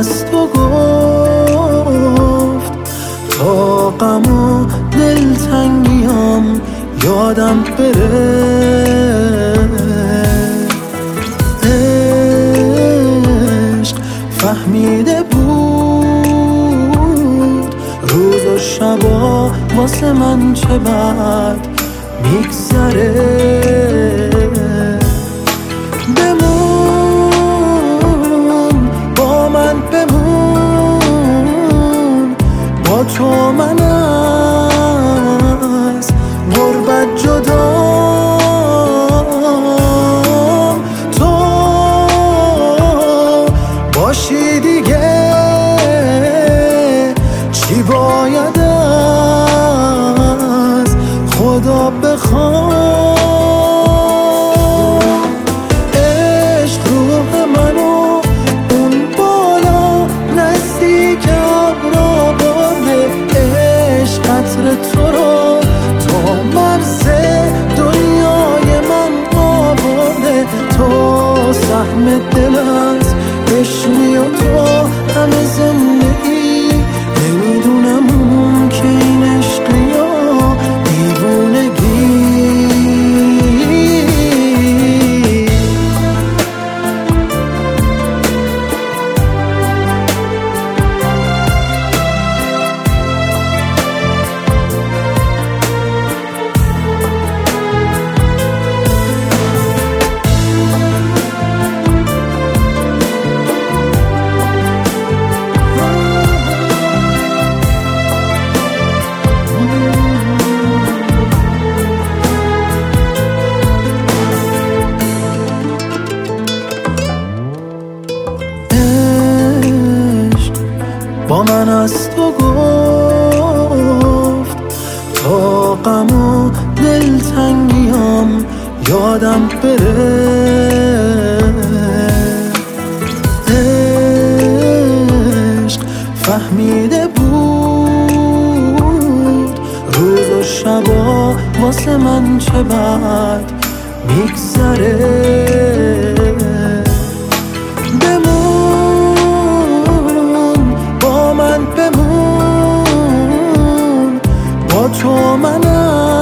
از تو گفت تا غم و دلتنگیام یادم بره. عشق فهمیده بود روز و شبا واسه من چه بد میگذره. بمون با من، بمون با تو، من از غربت جدام. تو باشی دیگه چی باید از خدا بخوام. عشق روح منو اون بالا نزدیک ابرا برده. عشق قطر تو رو تا مرز دنیای من آورده. تو سهم دل از بشنی و تو همه زندگی. نمیدونم که این عشق یا دیوونگی. با من از تو گفت تا غم و دلتنگیام یادم بره. عشق فهمیده بود روز و شبا واسه من چه بد میگذره. بمون با من، بمون با تو، من